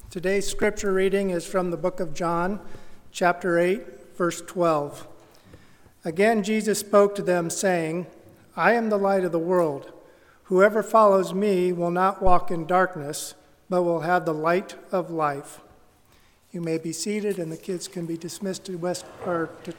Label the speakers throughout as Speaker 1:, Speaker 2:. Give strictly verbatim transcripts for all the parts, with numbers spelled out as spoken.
Speaker 1: Today's scripture reading is from the book of John, chapter eight, verse twelve. Again, Jesus spoke to them, saying, I am the light of the world. Whoever follows me will not walk in darkness, but will have the light of life. You may be seated, and the kids can be dismissed to West or to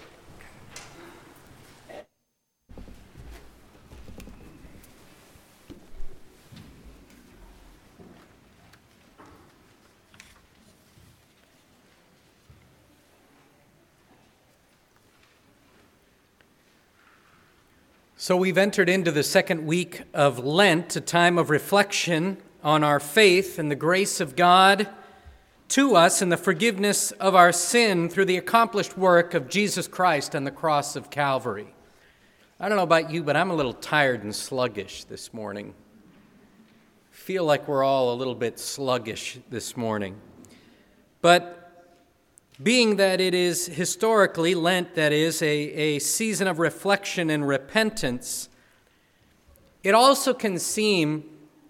Speaker 2: So we've entered into the second week of Lent, a time of reflection on our faith and the grace of God to us and the forgiveness of our sin through the accomplished work of Jesus Christ on the cross of Calvary. I don't know about you, but I'm a little tired and sluggish this morning. I feel like we're all a little bit sluggish this morning. But being that it is historically, Lent, that is, a, a season of reflection and repentance, it also can seem,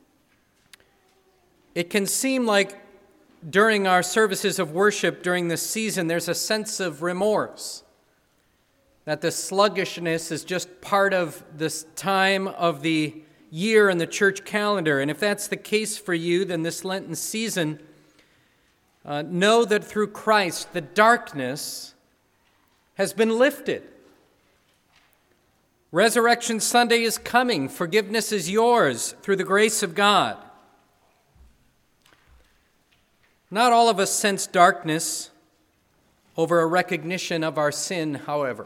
Speaker 2: it can seem like during our services of worship during this season, there's a sense of remorse, that the sluggishness is just part of this time of the year in the church calendar. And if that's the case for you, then this Lenten season, Uh, know that through Christ, the darkness has been lifted. Resurrection Sunday is coming. Forgiveness is yours through the grace of God. Not all of us sense darkness over a recognition of our sin, however.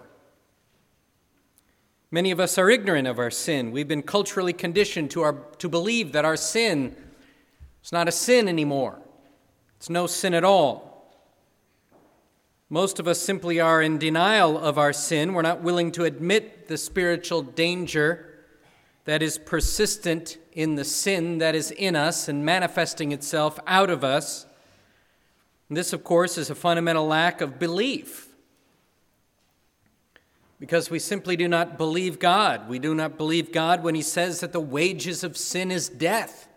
Speaker 2: Many of us are ignorant of our sin. We've been culturally conditioned to, our, to believe that our sin is not a sin anymore. It's no sin at all. Most of us simply are in denial of our sin. We're not willing to admit the spiritual danger that is persistent in the sin that is in us and manifesting itself out of us. And this, of course, is a fundamental lack of belief, because we simply do not believe God. We do not believe God when He says that the wages of sin is death.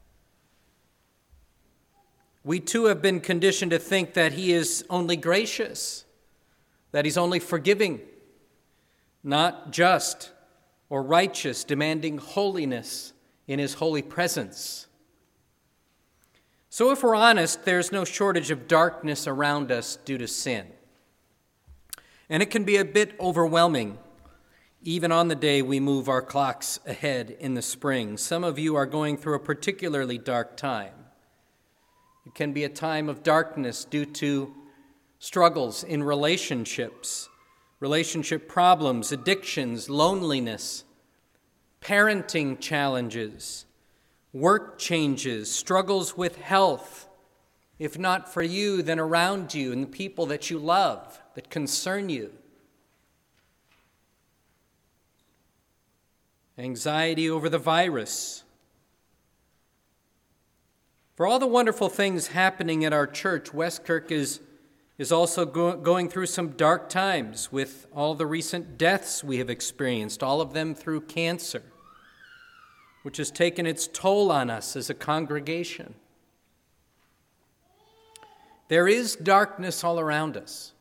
Speaker 2: We too have been conditioned to think that He is only gracious, that He's only forgiving, not just or righteous, demanding holiness in His holy presence. So if we're honest, there's no shortage of darkness around us due to sin. And it can be a bit overwhelming, even on the day we move our clocks ahead in the spring. Some of you are going through a particularly dark time. It can be a time of darkness due to struggles in relationships, relationship problems, addictions, loneliness, parenting challenges, work changes, struggles with health, if not for you, then around you and the people that you love, that concern you. Anxiety over the virus. For all the wonderful things happening at our church, Westkirk is, is also go, going through some dark times with all the recent deaths we have experienced, all of them through cancer, which has taken its toll on us as a congregation. There is darkness all around us.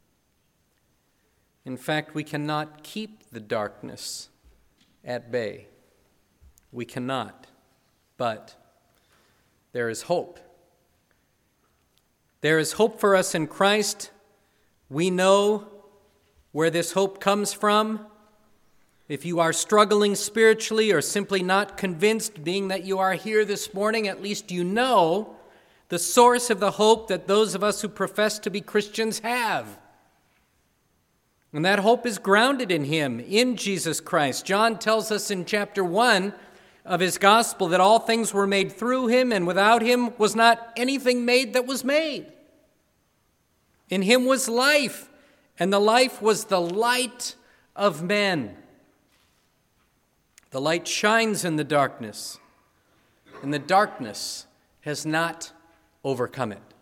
Speaker 2: In fact, we cannot keep the darkness at bay. We cannot, but there is hope. There is hope for us in Christ. We know where this hope comes from. If you are struggling spiritually or simply not convinced, being that you are here this morning, at least you know the source of the hope that those of us who profess to be Christians have. And that hope is grounded in Him, in Jesus Christ. John tells us in chapter one of his gospel that all things were made through Him, and without Him was not anything made that was made. In Him was life, and the life was the light of men. The light shines in the darkness, and the darkness has not overcome it.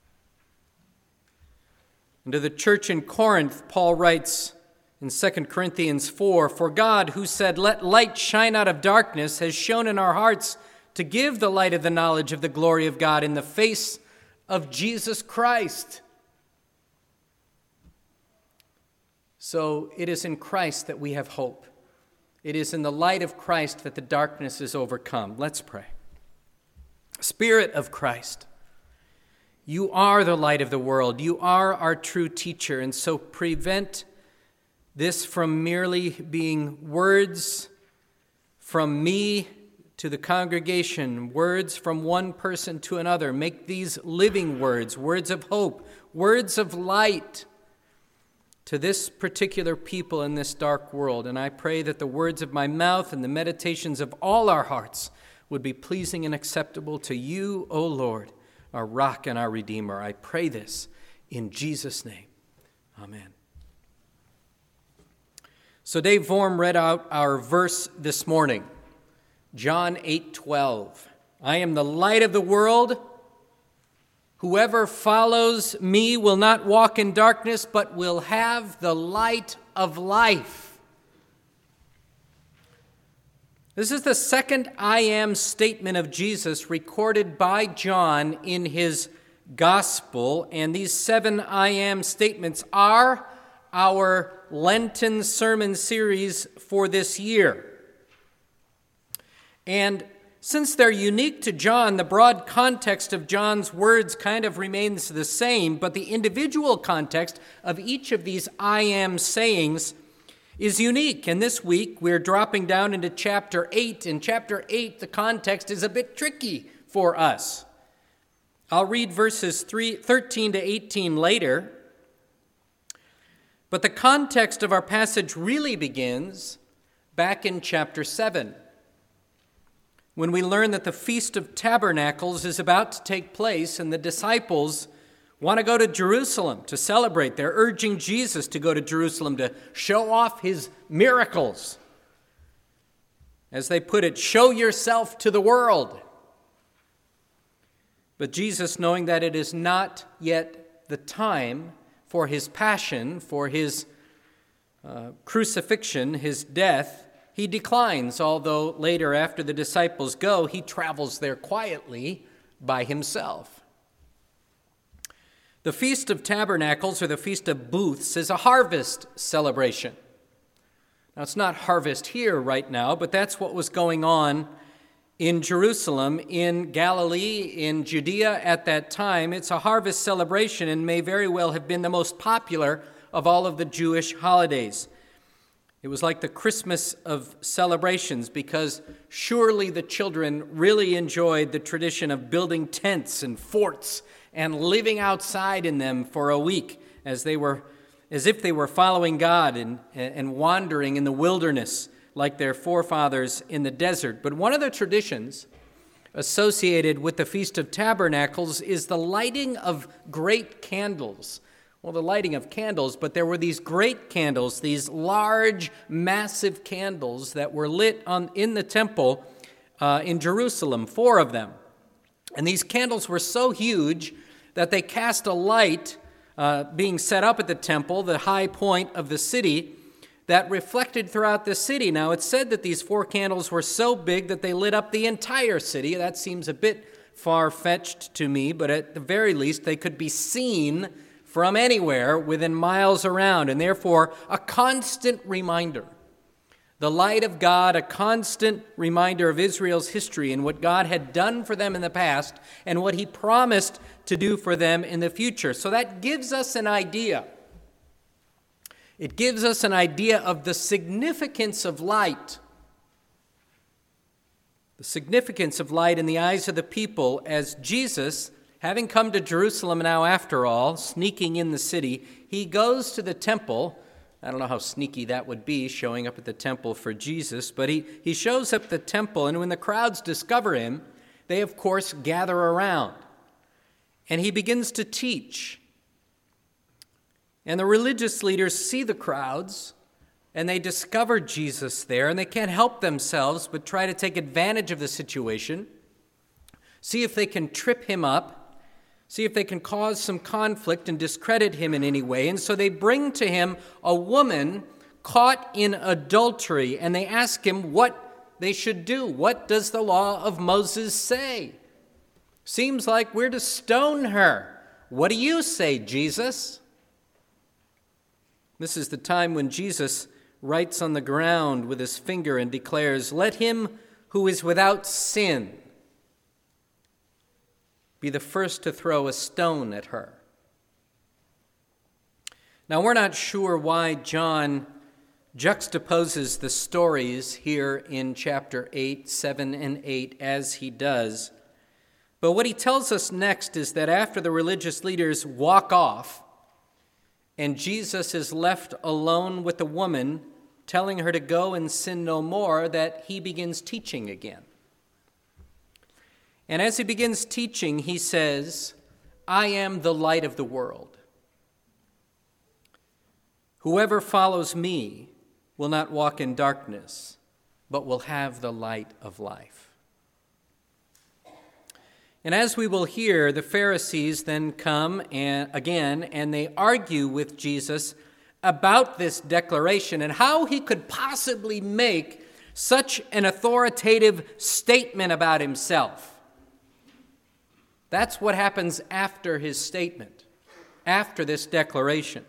Speaker 2: And to the church in Corinth, Paul writes in Second Corinthians four, "For God, who said, 'Let light shine out of darkness,' has shone in our hearts to give the light of the knowledge of the glory of God in the face of Jesus Christ. So it is in Christ that we have hope. It is in the light of Christ that the darkness is overcome. Let's pray. Spirit of Christ, you are the light of the world. You are our true teacher, and so prevent this from merely being words from me to the congregation, words from one person to another. Make these living words, words of hope, words of light to this particular people in this dark world. And I pray that the words of my mouth and the meditations of all our hearts would be pleasing and acceptable to you, O Lord, our rock and our Redeemer. I pray this in Jesus' name. Amen. So Dave Vorm read out our verse this morning, John eight twelve. I am the light of the world. Whoever follows me will not walk in darkness, but will have the light of life. This is the second I am statement of Jesus recorded by John in his gospel, and these seven I am statements are our Lenten sermon series for this year. And since they're unique to John, the broad context of John's words kind of remains the same, but the individual context of each of these I am sayings is unique. And this week, we're dropping down into chapter eight. In chapter eight, the context is a bit tricky for us. I'll read verses three, thirteen to eighteen later. But the context of our passage really begins back in chapter seven, when we learn that the Feast of Tabernacles is about to take place and the disciples want to go to Jerusalem to celebrate. They're urging Jesus to go to Jerusalem to show off his miracles. As they put it, show yourself to the world. But Jesus, knowing that it is not yet the time for his passion, for his uh, crucifixion, his death, he declines, although later after the disciples go, he travels there quietly by himself. The Feast of Tabernacles, or the Feast of Booths, is a harvest celebration. Now, it's not harvest here right now, but that's what was going on in Jerusalem, in Galilee, in Judea at that time. It's a harvest celebration and may very well have been the most popular of all of the Jewish holidays. It was like the Christmas of celebrations, because surely the children really enjoyed the tradition of building tents and forts and living outside in them for a week as they were, as if they were following God and, and wandering in the wilderness like their forefathers in the desert. But one of the traditions associated with the Feast of Tabernacles is the lighting of great candles. Well, the lighting of candles, but there were these great candles, these large, massive candles that were lit on in the temple uh, in Jerusalem, four of them. And these candles were so huge that they cast a light uh, being set up at the temple, the high point of the city, that reflected throughout the city. Now, it's said that these four candles were so big that they lit up the entire city. That seems a bit far-fetched to me, but at the very least, they could be seen from anywhere within miles around, and therefore a constant reminder. The light of God, a constant reminder of Israel's history and what God had done for them in the past and what he promised to do for them in the future. So that gives us an idea. It gives us an idea of the significance of light. The significance of light in the eyes of the people as Jesus, having come to Jerusalem now after all, sneaking in the city, he goes to the temple. I don't know how sneaky that would be, showing up at the temple for Jesus, but he, he shows up at the temple, and when the crowds discover him, they, of course, gather around. And he begins to teach. And the religious leaders see the crowds, and they discover Jesus there, and they can't help themselves but try to take advantage of the situation, see if they can trip him up, see if they can cause some conflict and discredit him in any way. And so they bring to him a woman caught in adultery, and they ask him what they should do. What does the law of Moses say? Seems like we're to stone her. What do you say, Jesus? This is the time when Jesus writes on the ground with his finger and declares, "Let him who is without sin be the first to throw a stone at her." Now, we're not sure why John juxtaposes the stories here in chapter eight, seven, and eight as he does. But what he tells us next is that after the religious leaders walk off and Jesus is left alone with the woman, telling her to go and sin no more, that he begins teaching again. And as he begins teaching, he says, "I am the light of the world. Whoever follows me will not walk in darkness, but will have the light of life." And as we will hear, the Pharisees then come and again, and they argue with Jesus about this declaration and how he could possibly make such an authoritative statement about himself. That's what happens after his statement, after this declaration.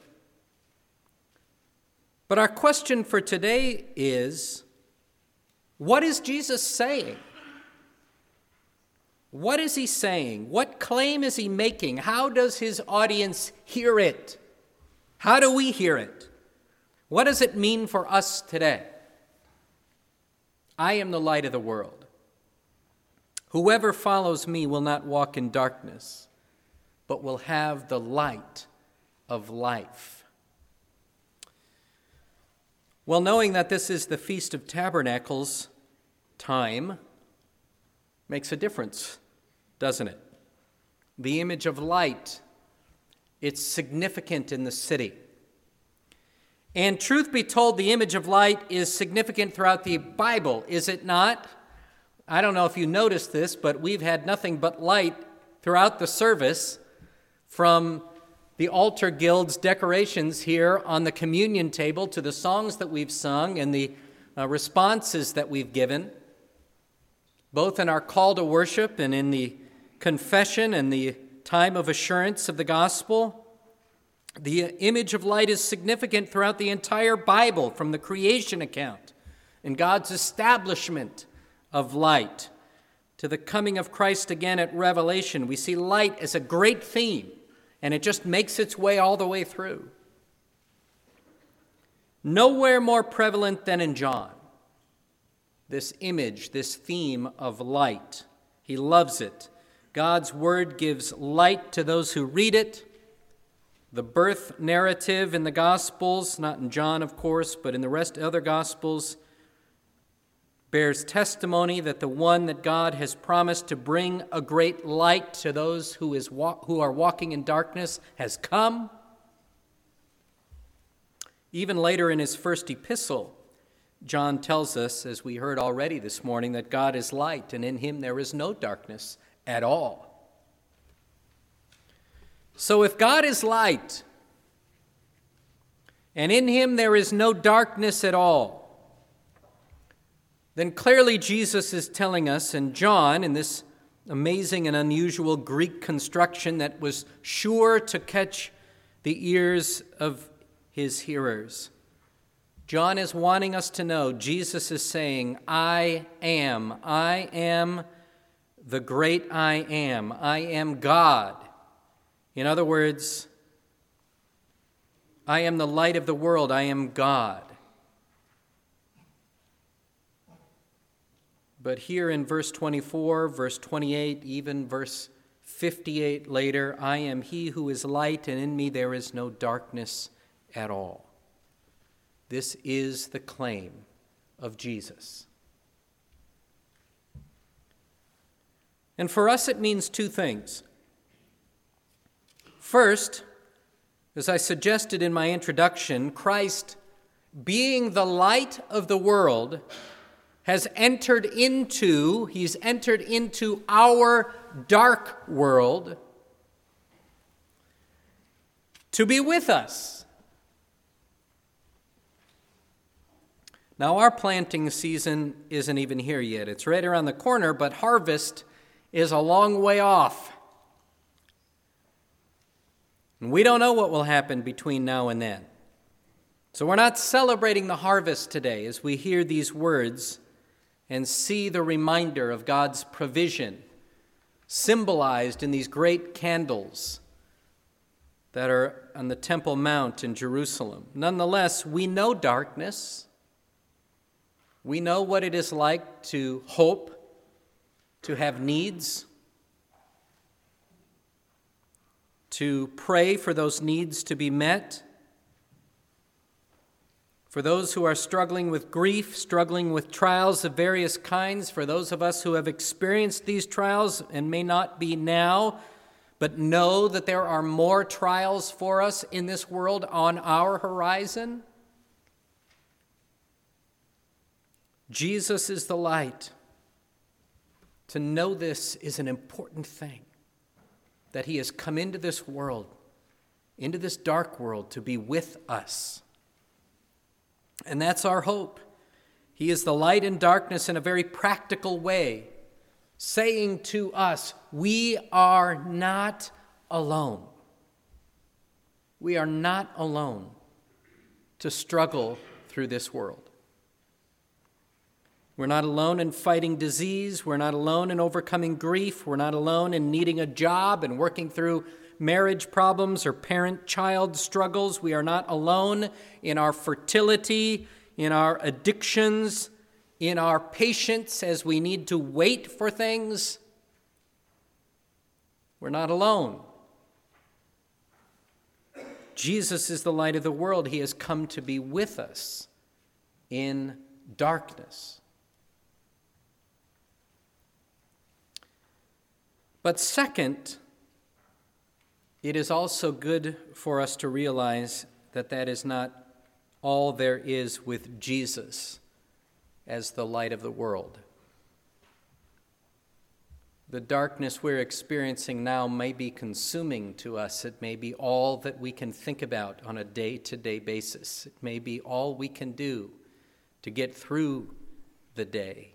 Speaker 2: But our question for today is, what is Jesus saying? What is he saying? What claim is he making? How does his audience hear it? How do we hear it? What does it mean for us today? I am the light of the world. Whoever follows me will not walk in darkness, but will have the light of life. Well, knowing that this is the Feast of Tabernacles time makes a difference, doesn't it? The image of light, it's significant in the city. And truth be told, the image of light is significant throughout the Bible, is it not? I don't know if you noticed this, but we've had nothing but light throughout the service, from the altar guild's decorations here on the communion table to the songs that we've sung and the uh, responses that we've given, both in our call to worship and in the confession and the time of assurance of the gospel. The image of light is significant throughout the entire Bible, from the creation account and God's establishment of light to the coming of Christ again at Revelation. We see light as a great theme, and it just makes its way all the way through. Nowhere more prevalent than in John, this image, this theme of light. He loves it. God's word gives light to those who read it. The birth narrative in the Gospels, not in John, of course, but in the rest of other Gospels, bears testimony that the one that God has promised to bring a great light to those who is wa- who are walking in darkness has come. Even later in his first epistle, John tells us, as we heard already this morning, that God is light, and in him there is no darkness at all. So if God is light, and in him there is no darkness at all, then clearly Jesus is telling us, and John, in this amazing and unusual Greek construction that was sure to catch the ears of his hearers, John is wanting us to know, Jesus is saying, I am, I am the great I am, I am God. In other words, I am the light of the world, I am God. But here in verse twenty-four, verse twenty-eight, even verse fifty-eight later, I am he who is light, and in me there is no darkness at all. This is the claim of Jesus. And for us it means two things. First, as I suggested in my introduction, Christ, being the light of the world, has entered into, he's entered into our dark world to be with us. Now, our planting season isn't even here yet. It's right around the corner, but harvest is a long way off. And we don't know what will happen between now and then. So we're not celebrating the harvest today as we hear these words and see the reminder of God's provision symbolized in these great candles that are on the Temple Mount in Jerusalem. Nonetheless, we know darkness. We know what it is like to hope, to have needs, to pray for those needs to be met. For those who are struggling with grief, struggling with trials of various kinds, for those of us who have experienced these trials and may not be now, but know that there are more trials for us in this world on our horizon, Jesus is the light. To know this is an important thing, that he has come into this world, into this dark world, to be with us. And that's our hope. He is the light in darkness in a very practical way, saying to us, we are not alone. We are not alone to struggle through this world. We're not alone in fighting disease. We're not alone in overcoming grief. We're not alone in needing a job and working through marriage problems or parent-child struggles. We are not alone in our fertility, in our addictions, in our patience as we need to wait for things. We're not alone. Jesus is the light of the world. He has come to be with us in darkness. But second, it is also good for us to realize that that is not all there is with Jesus as the light of the world. The darkness we're experiencing now may be consuming to us. It may be all that we can think about on a day-to-day basis. It may be all we can do to get through the day.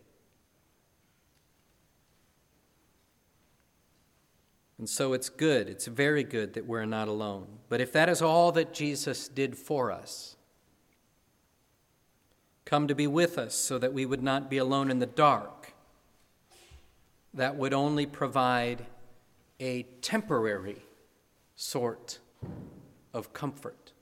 Speaker 2: And so it's good, it's very good that we're not alone. But if that is all that Jesus did for us, come to be with us so that we would not be alone in the dark, that would only provide a temporary sort of comfort.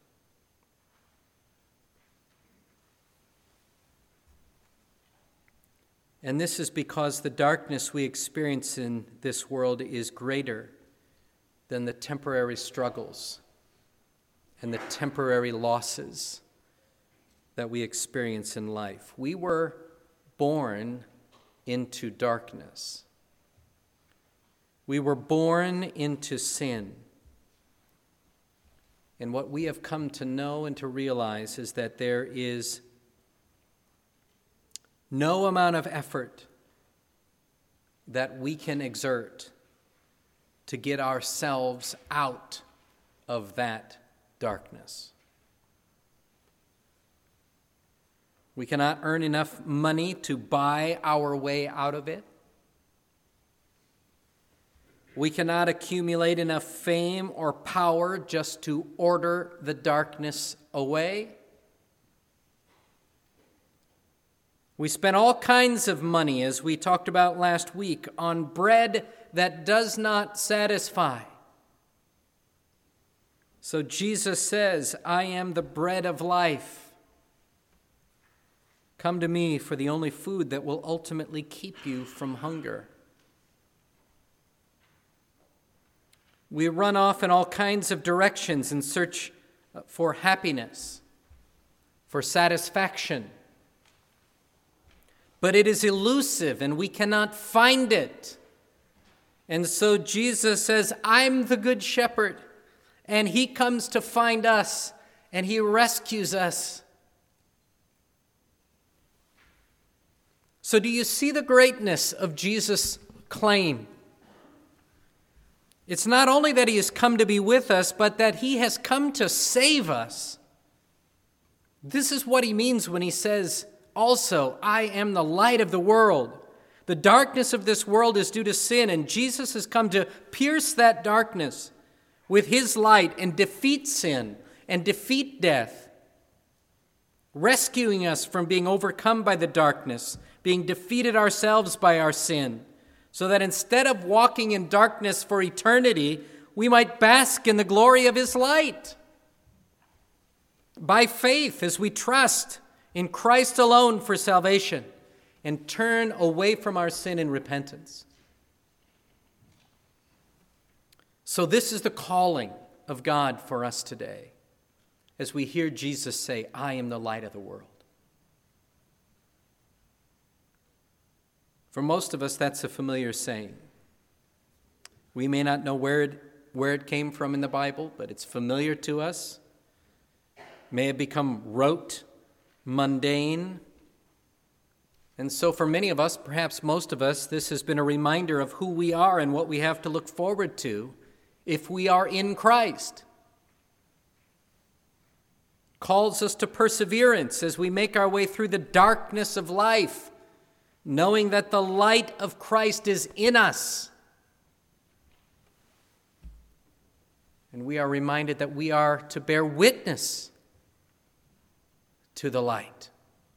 Speaker 2: And this is because the darkness we experience in this world is greater than the temporary struggles and the temporary losses that we experience in life. We were born into darkness. We were born into sin. And what we have come to know and to realize is that there is no amount of effort that we can exert to get ourselves out of that darkness. We cannot earn enough money to buy our way out of it. We cannot accumulate enough fame or power just to order the darkness away. We spend all kinds of money, as we talked about last week, on bread that does not satisfy. So Jesus says, I am the bread of life. Come to me for the only food that will ultimately keep you from hunger. We run off in all kinds of directions in search for happiness, for satisfaction. But it is elusive and we cannot find it. And so Jesus says, I'm the good shepherd, and he comes to find us and he rescues us. So do you see the greatness of Jesus' claim? It's not only that he has come to be with us, but that he has come to save us. This is what he means when he says, also, I am the light of the world. The darkness of this world is due to sin, and Jesus has come to pierce that darkness with his light and defeat sin and defeat death, rescuing us from being overcome by the darkness, being defeated ourselves by our sin, so that instead of walking in darkness for eternity, we might bask in the glory of his light. By faith, as we trust in Christ alone for salvation and turn away from our sin in repentance. So this is the calling of God for us today, as we hear Jesus say, I am the light of the world. For most of us, that's a familiar saying. We may not know where it, where it came from in the Bible, but it's familiar to us. May have become rote, mundane. And so for many of us, perhaps most of us, this has been a reminder of who we are and what we have to look forward to if we are in Christ. Calls us to perseverance as we make our way through the darkness of life, knowing that the light of Christ is in us. And we are reminded that we are to bear witness to the light.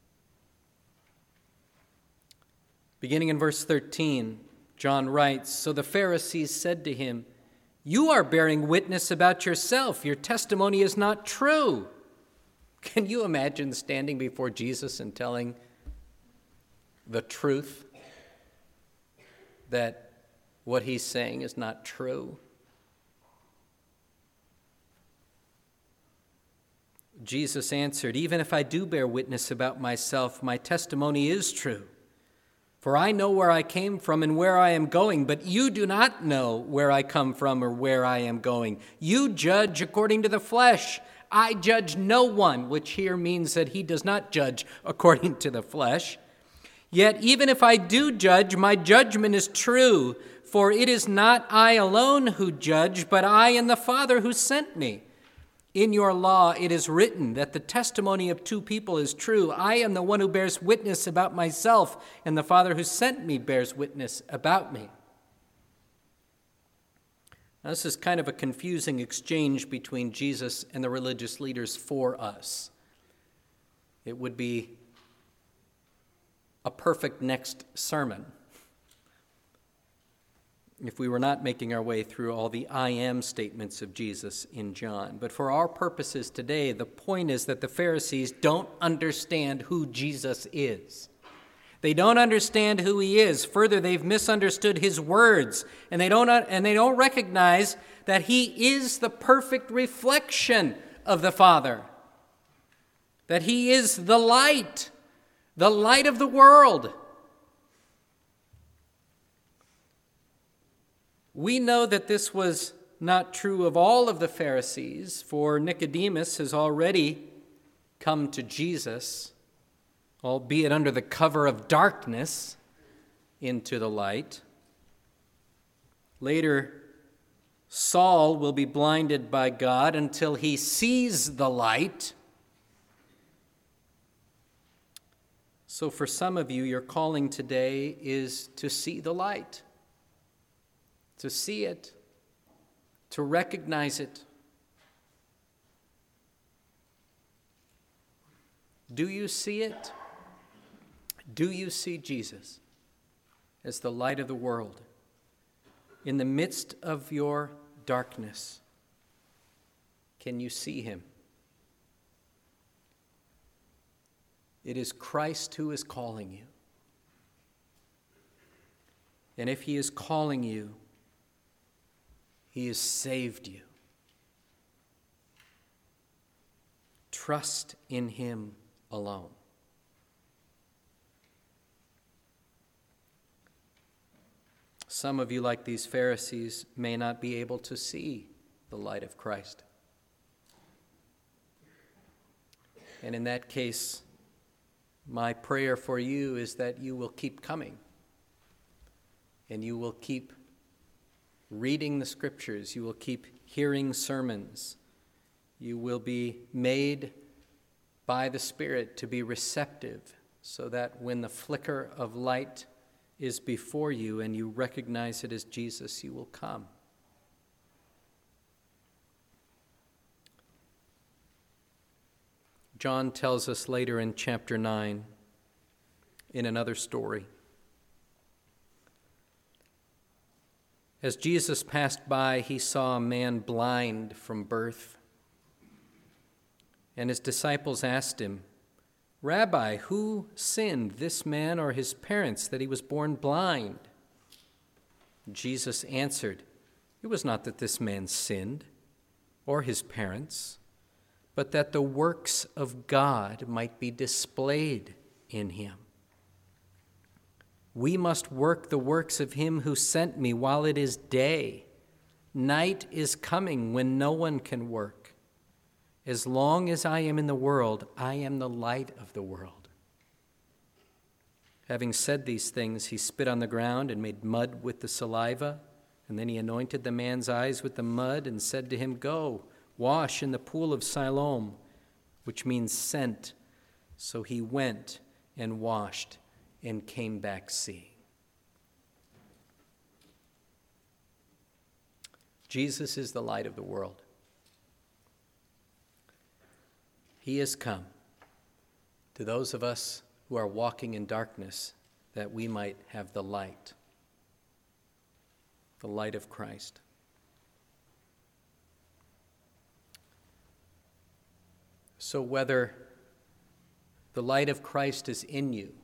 Speaker 2: Beginning in verse thirteen, John writes, So the Pharisees said to him, You are bearing witness about yourself. Your testimony is not true. Can you imagine standing before Jesus and telling the truth that what he's saying is not true? Jesus answered, Even if I do bear witness about myself, my testimony is true. For I know where I came from and where I am going, but you do not know where I come from or where I am going. You judge according to the flesh. I judge no one, which here means that he does not judge according to the flesh. Yet even if I do judge, my judgment is true, for it is not I alone who judge, but I and the Father who sent me. In your law it is written that the testimony of two people is true. I am the one who bears witness about myself, and the Father who sent me bears witness about me. Now, this is kind of a confusing exchange between Jesus and the religious leaders for us. It would be a perfect next sermon if we were not making our way through all the I am statements of Jesus in John. But for our purposes today, the point is that the Pharisees don't understand who Jesus is. They don't understand who he is. Further, they've misunderstood his words, and they don't and they don't recognize that he is the perfect reflection of the Father. That he is the light, the light of the world. We know that this was not true of all of the Pharisees, for Nicodemus has already come to Jesus, albeit under the cover of darkness, into the light. Later, Saul will be blinded by God until he sees the light. So for some of you, your calling today is to see the light. To see it, to recognize it. Do you see it? Do you see Jesus as the light of the world in the midst of your darkness? Can you see him? It is Christ who is calling you. And if he is calling you, he has saved you. Trust in him alone. Some of you, like these Pharisees, may not be able to see the light of Christ. And in that case, my prayer for you is that you will keep coming and you will keep reading the scriptures, you will keep hearing sermons, you will be made by the Spirit to be receptive so that when the flicker of light is before you and you recognize it as Jesus, you will come. John tells us later in chapter nine, in another story, as Jesus passed by, he saw a man blind from birth. And his disciples asked him, "Rabbi, who sinned, this man or his parents, that he was born blind?" Jesus answered, "It was not that this man sinned, or his parents, but that the works of God might be displayed in him. We must work the works of him who sent me while it is day. Night is coming when no one can work. As long as I am in the world, I am the light of the world." Having said these things, he spit on the ground and made mud with the saliva, and then he anointed the man's eyes with the mud and said to him, "Go, wash in the pool of Siloam," which means sent. So he went and washed and came back seeing. Jesus is the light of the world. He has come to those of us who are walking in darkness that we might have the light, the light of Christ. So whether the light of Christ is in you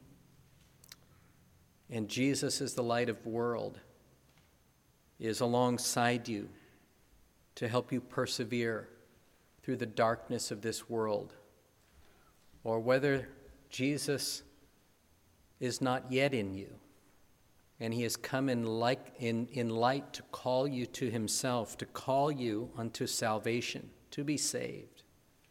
Speaker 2: and Jesus is the light of the world, is alongside you to help you persevere through the darkness of this world, or whether Jesus is not yet in you and he has come in, like, in, in light to call you to himself, to call you unto salvation, to be saved.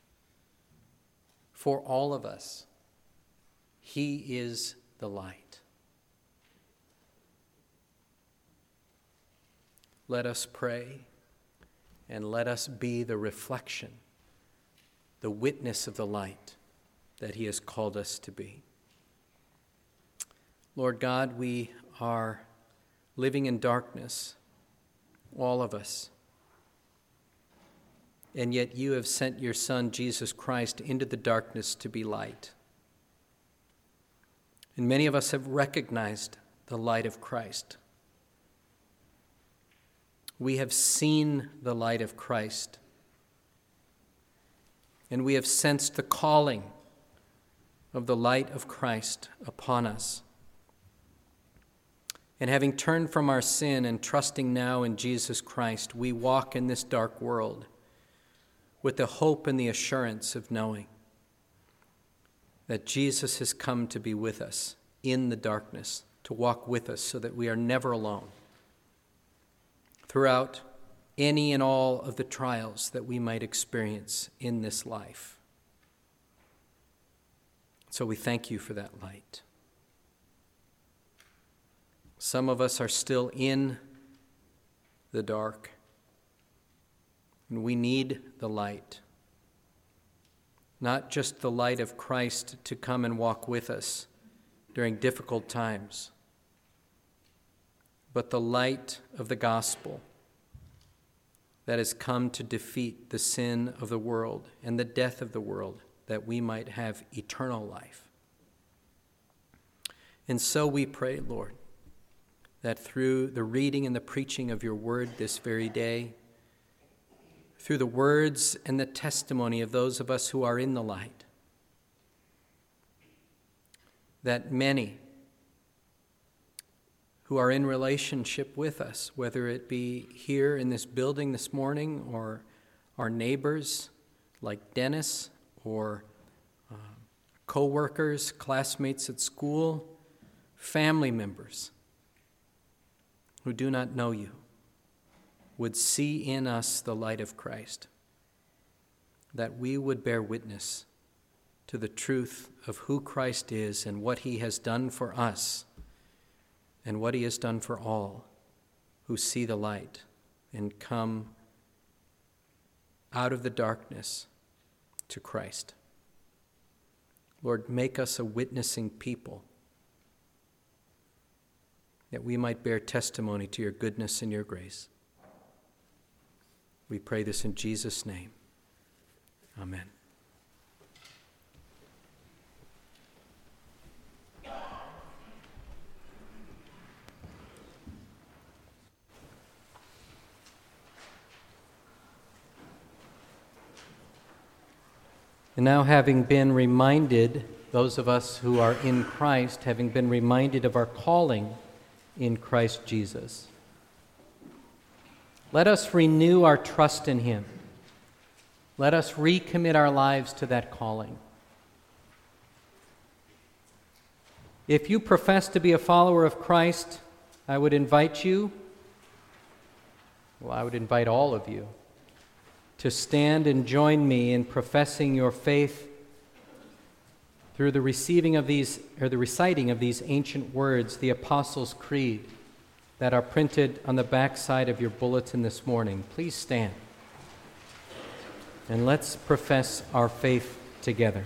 Speaker 2: For all of us, he is the light. Let us pray, and let us be the reflection, the witness of the light that he has called us to be. Lord God, we are living in darkness, all of us. And yet you have sent your Son, Jesus Christ, into the darkness to be light. And many of us have recognized the light of Christ. We have seen the light of Christ, and we have sensed the calling of the light of Christ upon us. And having turned from our sin and trusting now in Jesus Christ, we walk in this dark world with the hope and the assurance of knowing that Jesus has come to be with us in the darkness, to walk with us so that we are never alone throughout any and all of the trials that we might experience in this life. So we thank you for that light. Some of us are still in the dark, and we need the light. Not just the light of Christ to come and walk with us during difficult times, but the light of the gospel that has come to defeat the sin of the world and the death of the world, that we might have eternal life. And so we pray, Lord, that through the reading and the preaching of your word this very day, through the words and the testimony of those of us who are in the light, that many who are in relationship with us, whether it be here in this building this morning or our neighbors like Dennis, or uh, co-workers, classmates at school, family members who do not know you, would see in us the light of Christ, that we would bear witness to the truth of who Christ is and what he has done for us and what he has done for all who see the light and come out of the darkness to Christ. Lord, make us a witnessing people that we might bear testimony to your goodness and your grace. We pray this in Jesus' name. Amen. And now, having been reminded, those of us who are in Christ, having been reminded of our calling in Christ Jesus, let us renew our trust in him. Let us recommit our lives to that calling. If you profess to be a follower of Christ, I would invite you, well, I would invite all of you, to stand and join me in professing your faith through the receiving of these, or the reciting of these ancient words, the Apostles' Creed, that are printed on the back side of your bulletin this morning. Please stand. And let's profess our faith together.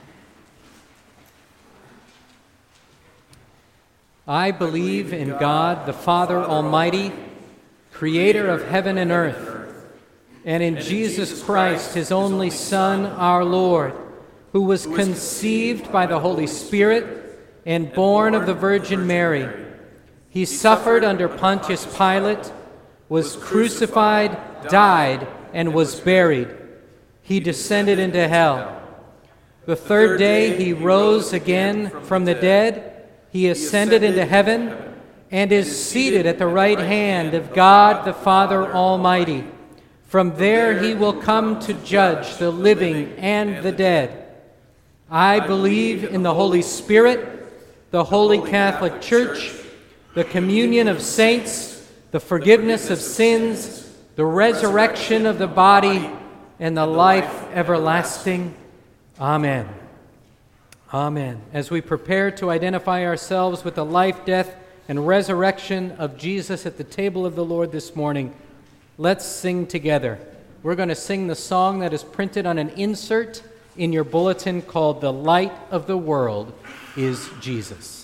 Speaker 2: I believe in God, the Father Almighty, creator of heaven and earth, and in Jesus Christ, his only Son, our Lord, who was conceived by the Holy Spirit and born of the Virgin Mary. He suffered under Pontius Pilate, was crucified, died, and was buried. He descended into hell. The third day he rose again from the dead. He ascended into heaven and is seated at the right hand of God the Father Almighty. From there he will come to judge the living and the dead. I believe in the Holy Spirit, the Holy Catholic Church, the communion of saints, the forgiveness of sins, the resurrection of the body, and the life everlasting. Amen. Amen. As we prepare to identify ourselves with the life, death, and resurrection of Jesus at the table of the Lord this morning, let's sing together. We're going to sing the song that is printed on an insert in your bulletin called "The Light of the World is Jesus."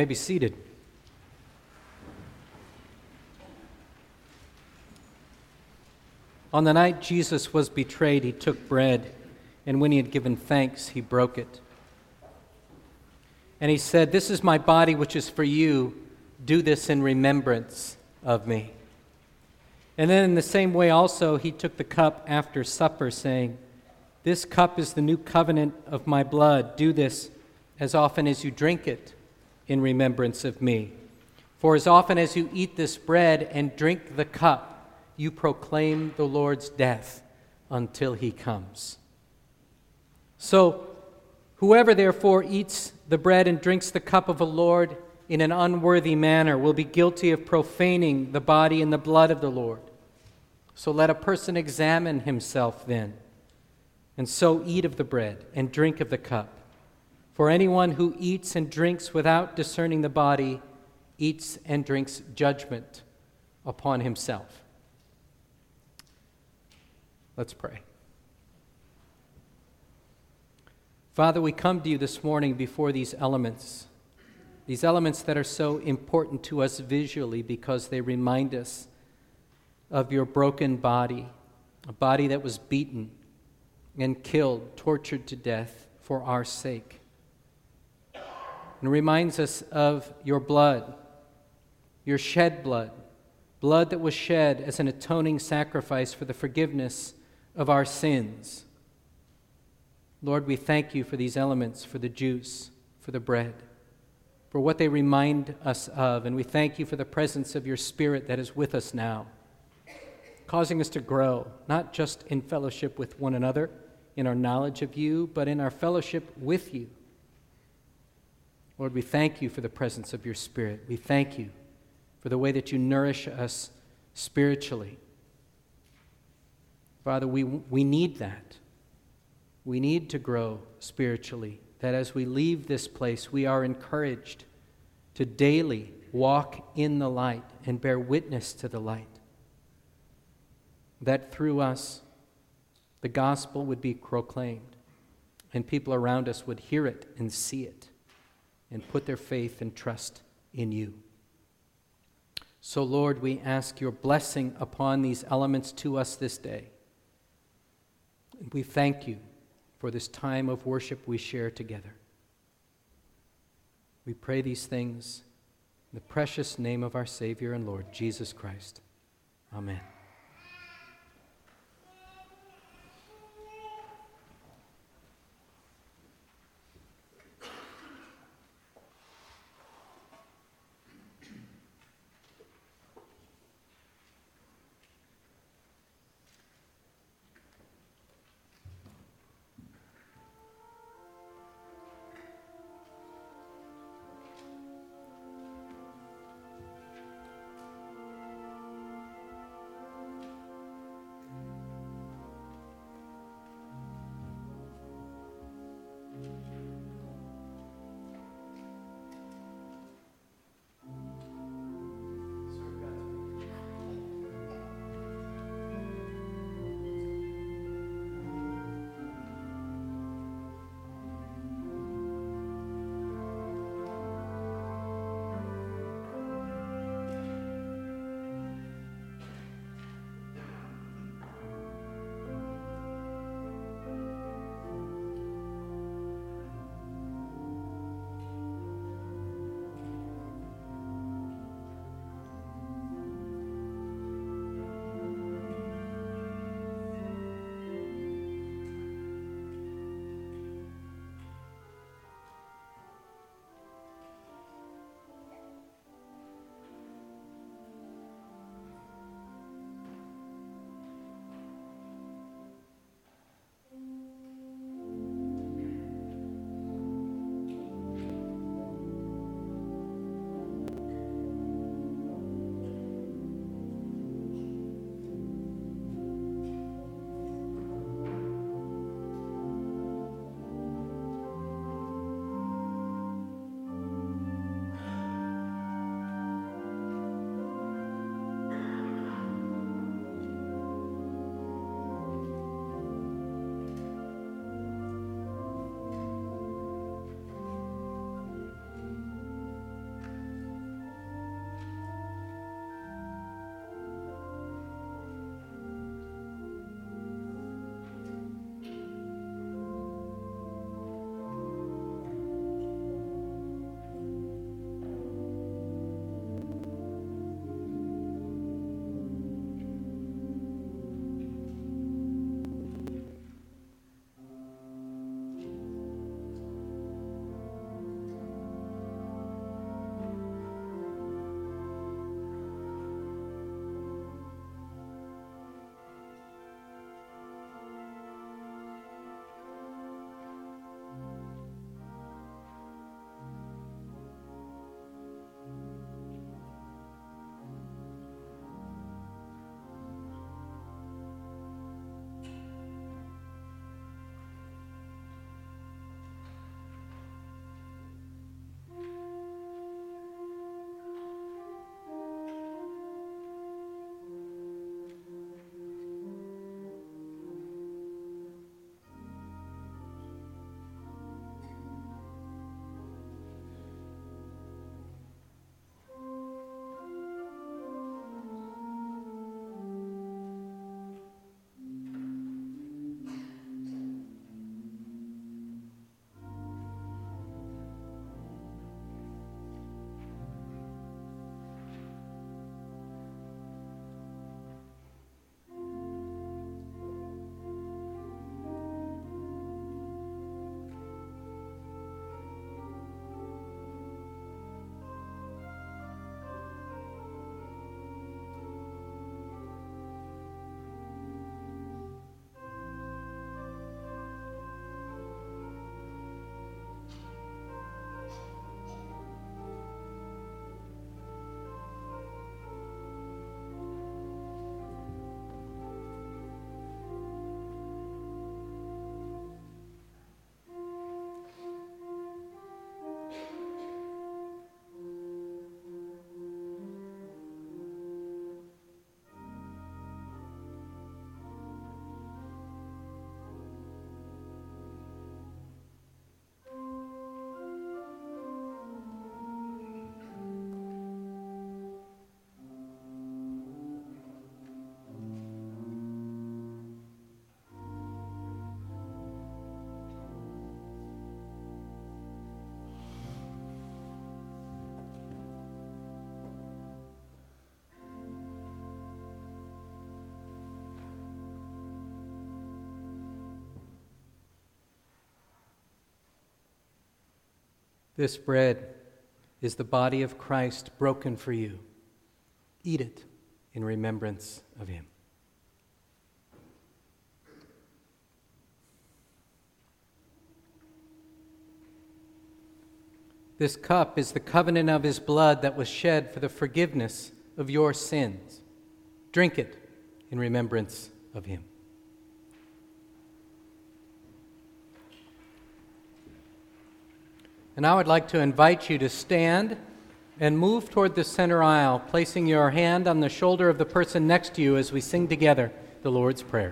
Speaker 2: be seated. On the night Jesus was betrayed, he took bread, and when he had given thanks, he broke it. And he said, "This is my body, which is for you. Do this in remembrance of me." And then in the same way also, he took the cup after supper, saying, "This cup is the new covenant of my blood. Do this as often as you drink it in remembrance of me. For as often as you eat this bread and drink the cup, you proclaim the Lord's death until he comes." So, whoever therefore eats the bread and drinks the cup of the Lord in an unworthy manner will be guilty of profaning the body and the blood of the Lord. So let a person examine himself then, and so eat of the bread and drink of the cup. For anyone who eats and drinks without discerning the body eats and drinks judgment upon himself. Let's pray. Father, we come to you this morning before these elements, these elements that are so important to us visually because they remind us of your broken body, a body that was beaten and killed, tortured to death for our sake. And reminds us of your blood, your shed blood, blood that was shed as an atoning sacrifice for the forgiveness of our sins. Lord, we thank you for these elements, for the juice, for the bread, for what they remind us of, and we thank you for the presence of your Spirit that is with us now, causing us to grow, not just in fellowship with one another, in our knowledge of you, but in our fellowship with you. Lord, we thank you for the presence of your Spirit. We thank you for the way that you nourish us spiritually. Father, we, we need that. We need to grow spiritually, that as we leave this place, we are encouraged to daily walk in the light and bear witness to the light. That through us, the gospel would be proclaimed, and people around us would hear it and see it, and put their faith and trust in you. So, Lord, we ask your blessing upon these elements to us this day. We thank you for this time of worship we share together. We pray these things in the precious name of our Savior and Lord, Jesus Christ. Amen. This bread is the body of Christ broken for you. Eat it in remembrance of him. This cup is the covenant of his blood that was shed for the forgiveness of your sins. Drink it in remembrance of him. And I would like to invite you to stand and move toward the center aisle, placing your hand on the shoulder of the person next to you as we sing together the Lord's Prayer.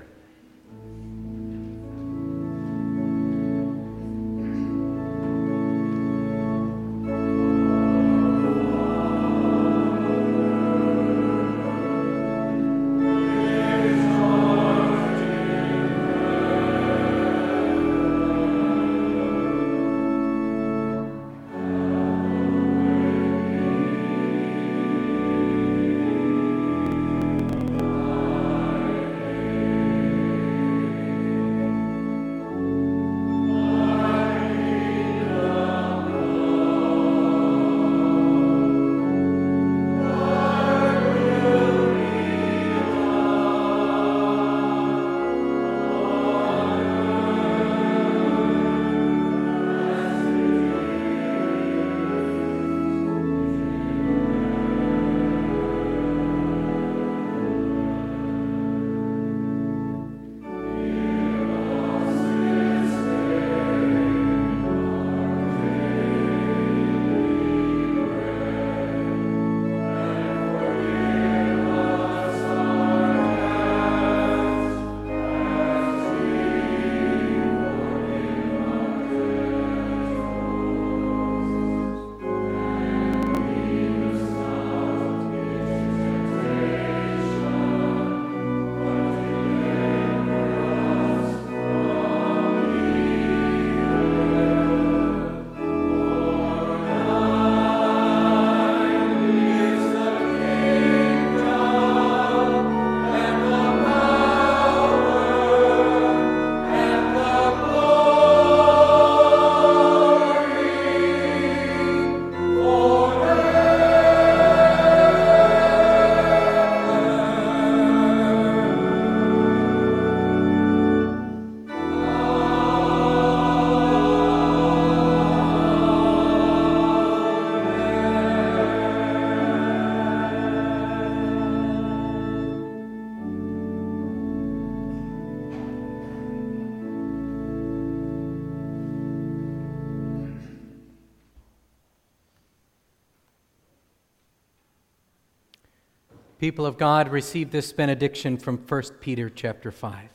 Speaker 2: People of God, receive this benediction from First Peter chapter five.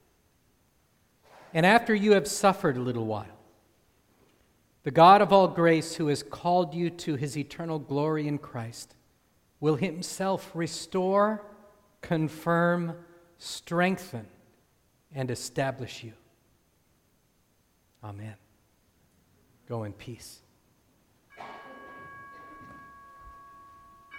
Speaker 2: And after you have suffered a little while, the God of all grace, who has called you to his eternal glory in Christ, will himself restore, confirm, strengthen, and establish you. Amen. Go in peace.